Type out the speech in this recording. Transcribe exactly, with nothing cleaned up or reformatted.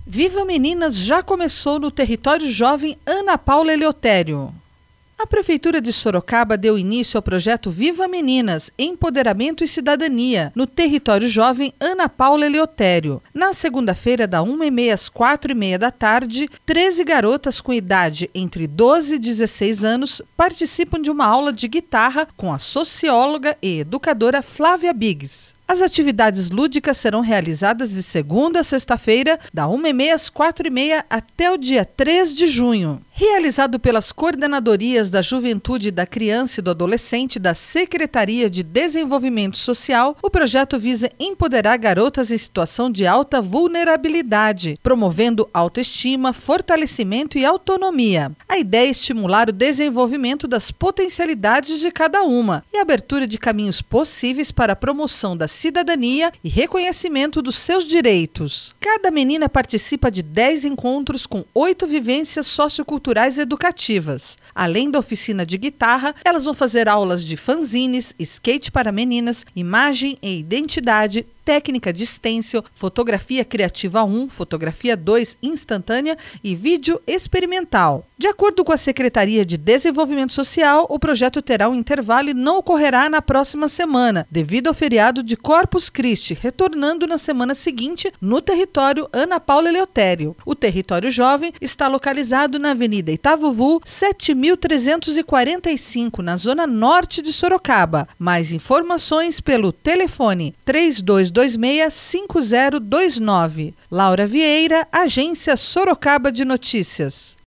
Viva Meninas já começou no território jovem Ana Paula Eleutério. A Prefeitura de Sorocaba deu início ao projeto Viva Meninas, Empoderamento e Cidadania, no território jovem Ana Paula Eleutério. Na segunda-feira, da uma e meia às quatro e meia da tarde, treze garotas com idade entre doze e dezesseis anos participam de uma aula de guitarra com a socióloga e educadora Flávia Biggs. As atividades lúdicas serão realizadas de segunda a sexta-feira, da uma e meia às quatro e meia até o dia três de junho. Realizado pelas Coordenadorias da Juventude, da Criança e do Adolescente da Secretaria de Desenvolvimento Social, o projeto visa empoderar garotas em situação de alta vulnerabilidade, promovendo autoestima, fortalecimento e autonomia. A ideia é estimular o desenvolvimento das potencialidades de cada uma e a abertura de caminhos possíveis para a promoção da cidadania e reconhecimento dos seus direitos. Cada menina participa de dez encontros com oito vivências socioculturais educativas. Além da oficina de guitarra, elas vão fazer aulas de fanzines, skate para meninas, imagem e identidade, técnica de stencil, fotografia criativa um, fotografia dois instantânea e vídeo experimental. De acordo com a Secretaria de Desenvolvimento Social, o projeto terá um intervalo e não ocorrerá na próxima semana, devido ao feriado de Corpus Christi, retornando na semana seguinte no território Ana Paula Eleutério. O território jovem está localizado na Avenida Itavuvu, sete mil trezentos e quarenta e cinco, na zona norte de Sorocaba. Mais informações pelo telefone três dois dois seis, cinco zero dois nove. Laura Vieira, Agência Sorocaba de Notícias.